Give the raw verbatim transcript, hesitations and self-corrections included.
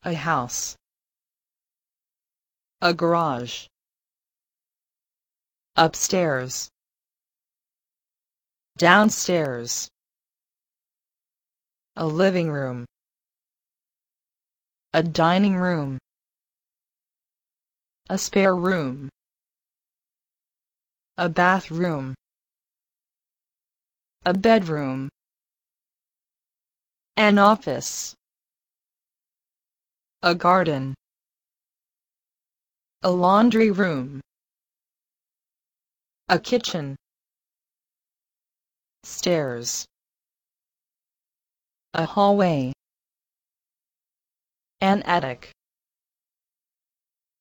A house. A garage. Upstairs. Downstairs. A living room. A dining room. A spare room. A bathroom. A bedroom. An office. A garden. A laundry room. A kitchen. Stairs. A hallway. An attic.